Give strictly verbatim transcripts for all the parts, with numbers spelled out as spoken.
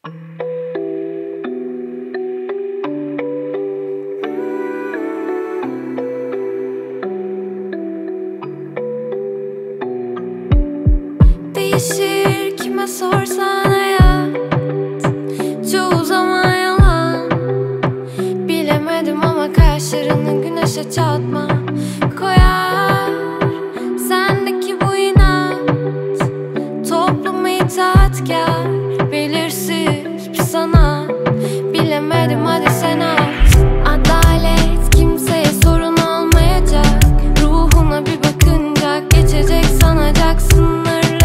Değişir kime sorsan hayat, çoğu zaman yalan. Bilemedim ama kaşlarını güneşe çatma koyar. Sendeki bu inat topluma itaatkar, belirsiz bir sanat. Bilemedim hadi sen at. Adalet kimseye sorun olmayacak, ruhuna bir bakınca geçecek sanacaksın.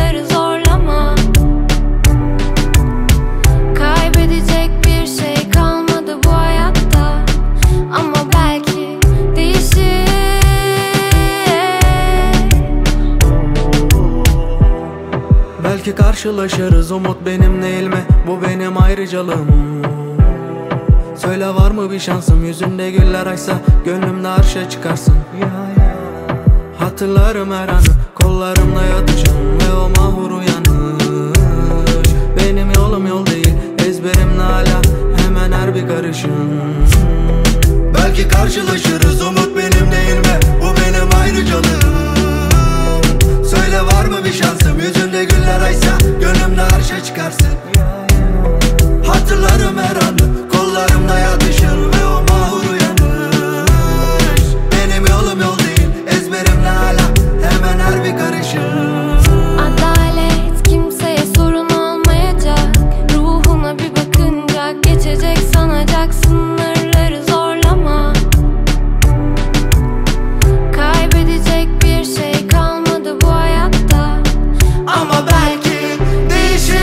Belki karşılaşırız, umut benim değil mi? Bu benim ayrıcalığım. Söyle var mı bir şansım, yüzünde güller açsa gönlümde arşa çıkarsın. Hatırlarım her anı, kollarımda yatışın ve o mahur uyanış. Benim yolum yol değil, ezberimde hala hemen her bir karışın. Belki karşılaşırız, umut benim değil mi? Bu benim ayrıcalığım. Söyle var mı bir şansım, yüzünde güller açsa gönlümde arşa çıkarsın. Hatırlarım her anı, kollarımda yatışır ve o mahur uyanış. Benim yolum yol değil, ezberimle hala hemen her bir karışır. Adalet kimseye sorun olmayacak, ruhuna bir bakınca geçecek sanacak. Sınırları zorlama, kaybedecek bir şey kalmadı bu hayatta. Ama belki değişir.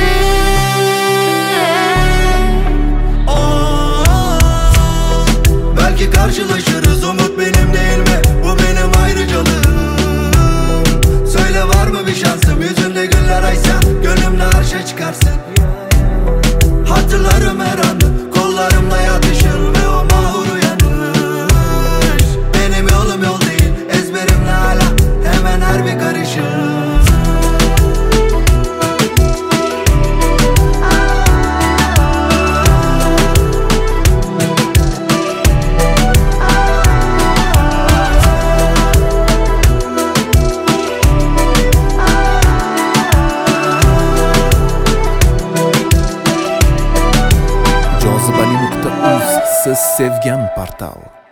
Oh, belki karşılaşırız, umut benim değil mi? Bu benim ayrıcalığım. Söyle var mı bir şansım, yüzünde güller açsa gönlümde arşa çıkarsın. Hatırlarım her anı, kollarımda yatışır ve o mahur uyanış. Benim yolum yol değil, ezberimle hala hemen her bir karışır. Cazibeli nokta uz Siz sevgan portal.